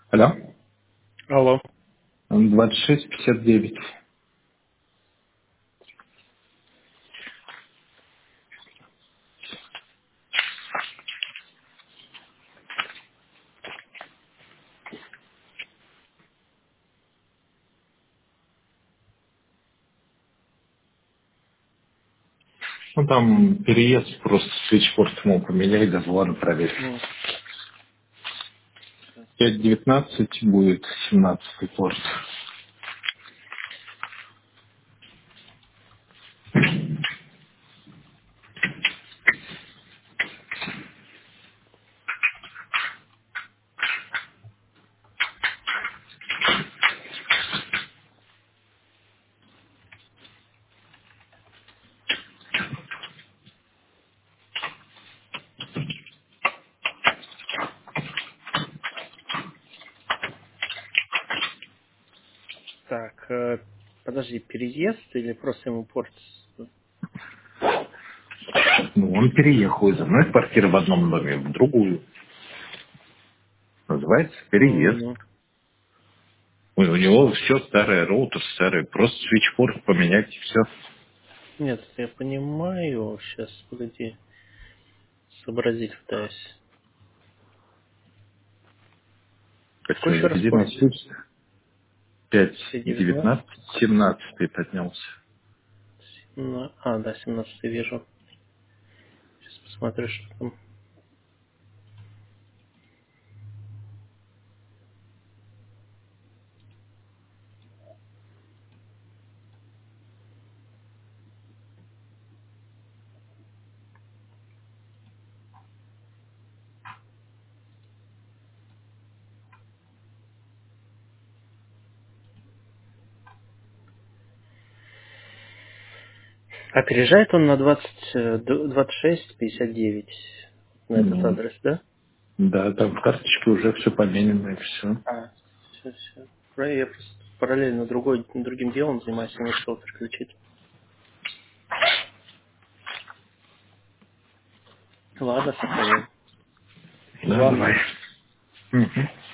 Алло. Алло. 2659. Ну там переезд, просто свечпорт ему поменяй, дозвон проверь. Ну, 519 будет 17 порт. так, подожди, переезд или просто ему порт? Ну, он переехал из одной квартиры в одном доме в другую. Называется переезд. Ну, Ой, у него все старое, роутер старый. Просто свечпорт поменять и все. нет, я понимаю. Сейчас, погоди, сообразить пытаюсь. Так Какой что, еще раз заведи на порт? свич. 519. 519, 17 поднялся. Да, 17 вижу. Сейчас посмотрю, что там. А переезжает он на 2659 на этот Ну, адрес, да? да, там в карточке уже все поменено и все. Все. Я просто параллельно другим делом занимаюсь, не успел переключить. Ладно, сохраним. Да, Звонок. давай. Мгм.